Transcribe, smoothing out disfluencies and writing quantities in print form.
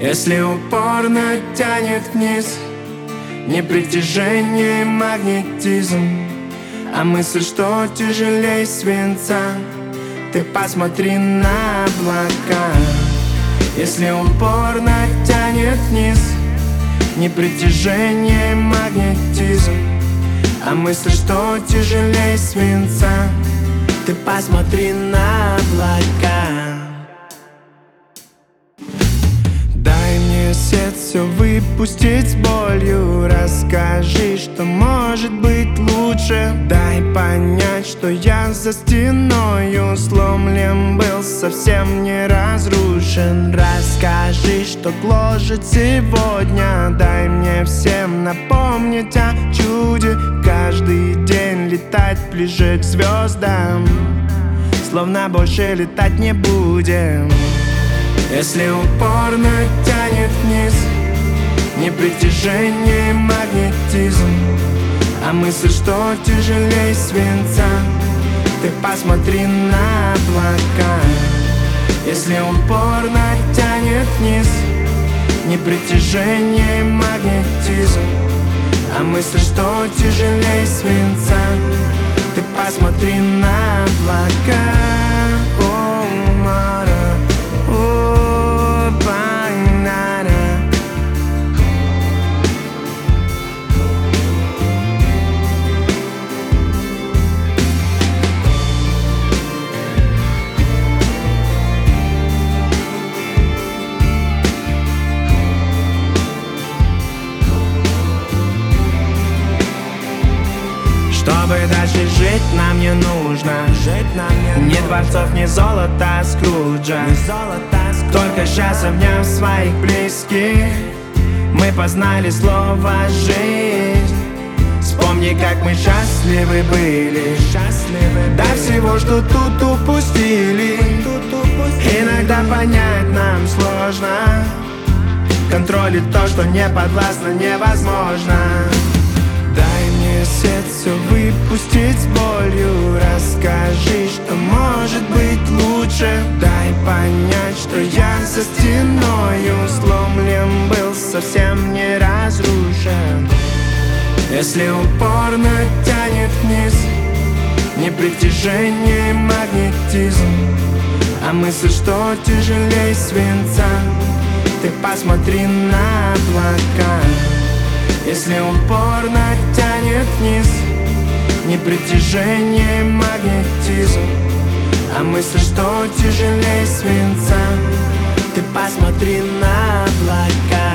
Если упорно тянет вниз, не притяжение, магнетизм, а мысль, что тяжелей свинца. Ты посмотри на облака. Если упорно тянет вниз, не притяжение, магнетизм, а мысль, что тяжелей свинца. Ты посмотри на облака. Дай мне сердце выпустить с болью. Расскажи, что может быть лучше. Дай понять, что я за стеною сломлен был, совсем не разрушен. Расскажи, что гложет сегодня. Дай мне всем напомнить о чуде. Каждый день летать ближе к звездам, словно больше летать не будем. Если упорно тянет вниз, не притяжение, магнетизм, а мысль, что тяжелей свинца. Ты посмотри на облака. Если упорно тянет вниз, не притяжение, магнетизм, а мысль, что тяжелей свинца. Ты посмотри на облака. Чтобы дальше жить нам не нужно, ни дворцов, ни золота Скруджа. Только сейчас, обняв своих близких, мы познали слово «жизнь». Вспомни, как мы счастливы были до всего, что тут упустили. Иногда понять нам сложно. Контролить то, что не подвластно, невозможно. Дай мне сердце выпустить с болью. Расскажи, что может быть лучше. Дай понять, что я за стеною сломлен был, совсем не разрушен. Если упорно тянет вниз, не притяжение, магнетизм, а мысль, что тяжелей свинца. Ты посмотри на облака. Если упорно тянет вниз, не притяжение, магнетизм, а мысль, что тяжелей свинца. Ты посмотри на облака.